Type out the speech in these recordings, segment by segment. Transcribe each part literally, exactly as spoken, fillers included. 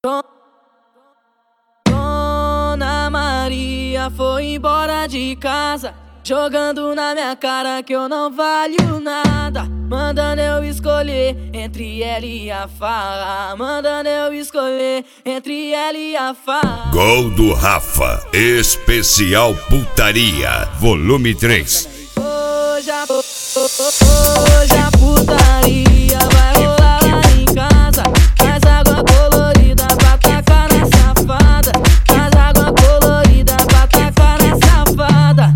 Dona Maria foi embora de casa, jogando na minha cara que eu não valho nada, mandando eu escolher entre ela e a farra, mandando eu escolher entre ela e a farra. Gol do Rafa, especial putaria, volume três. Hoje a, hoje a putaria vai rolar lá em casa. Faz água colorida pra tacar na safada, faz água colorida pra tacar na safada.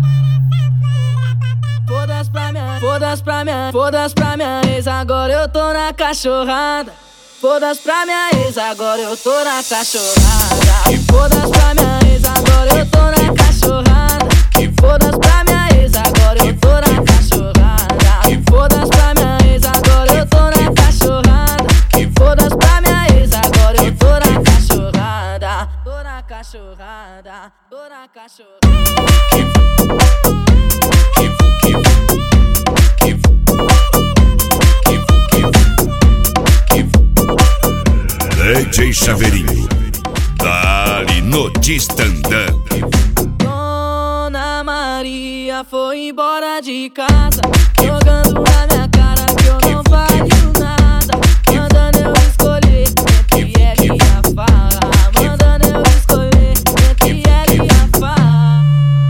Foda-se pra minha, foda-se pra minha, foda-se pra minha ex, agora eu tô na cachorrada. Foda-se pra minha ex, agora eu tô na cachorrada. Foda-se pra minha ex, agora eu tô na cachorrada. Foda-se pra minha ex, agora eu tô na cachorrada. Foda-se pra minha ex, agora eu tô na cachorrada. Foda-se pra minha ex, agora eu tô na cachorrada. Tô na cachorrada, tô na cachorrada. D J Chaveirinho, dali no Distandã. Dona Maria foi embora de casa, jogando na minha cara que eu não valho nada, mandando eu escolher entre ela e a farra, mandando eu escolher entre ela e a farra.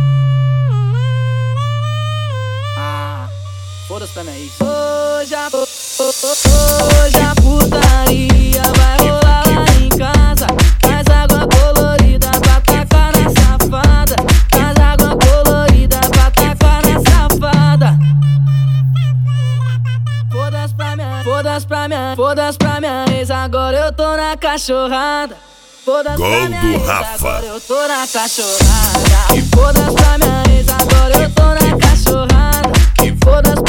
Ah, foda-se pra minha ex. Hoje a, hoje a putaria vai rolar lá em casa. Faz água colorida pra tacar na safada, faz água colorida pra tacar na safada. Foda-se pra minha, foda-se pra minha, foda-se pra minha ex, agora eu tô na cachorrada. Foda-se pra minha ex, agora eu tô na cachorrada. Foda-se pra minha ex, agora eu tô na cachorrada. Foda-se